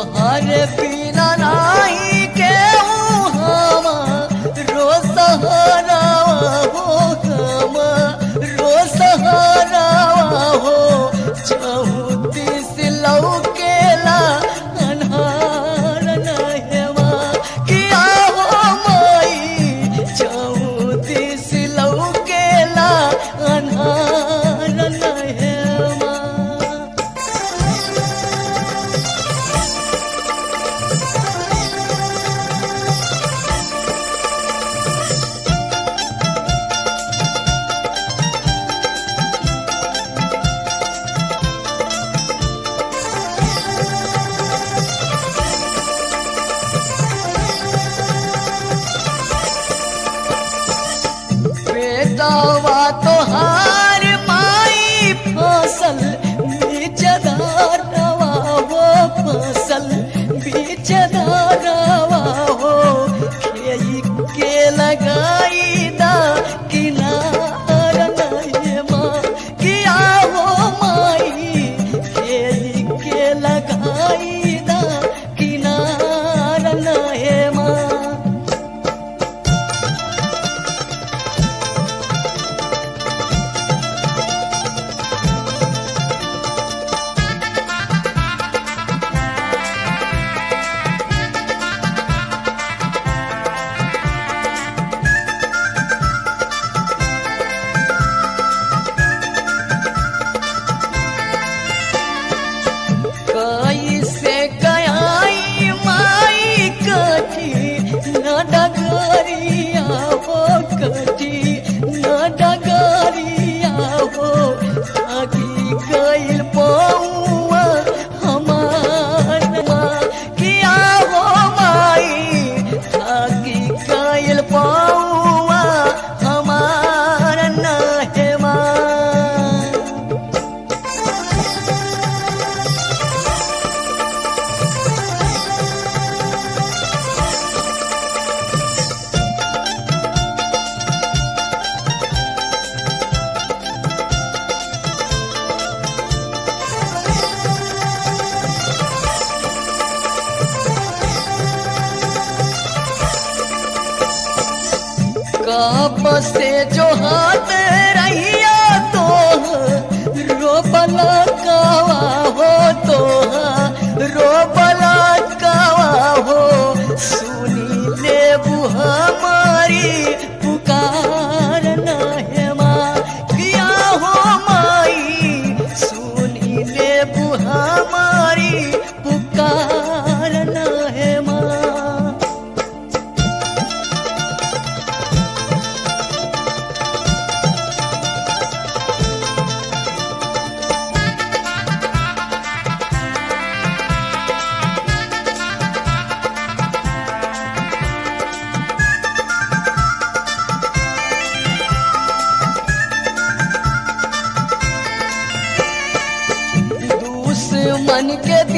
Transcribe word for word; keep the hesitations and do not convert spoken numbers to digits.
तोहरे बिना नाही के हम रो सहारावा हो हम रो सहारावा हो चौतीस लौकेला अन्हार नहेवा किया हो माई चौतीस लौकेला अन्हार नहेवा। बेटावा तोहार माई फसल बीच धारवा हो फसल बीच धारवा हो खेई के लगाई दा किनार नहीं माँ किया हो माई खेई के लगाई दा किनार नहीं माँ। कैसे गयाई माई कठी न डगरिया हो कठी न डगरिया हो आगी गईल पौआ हमार माँ किया हो माई आगी गईल पौआ हमार नहे माँ। कब से जो हाथ रहिया तो रो बलकावा हो तो रो बलकावा हो सुनी ले हमारी पुकार नहे माँ किया हो माई सुनी ले हमारी पुकार नहे माँ। दुश्मन के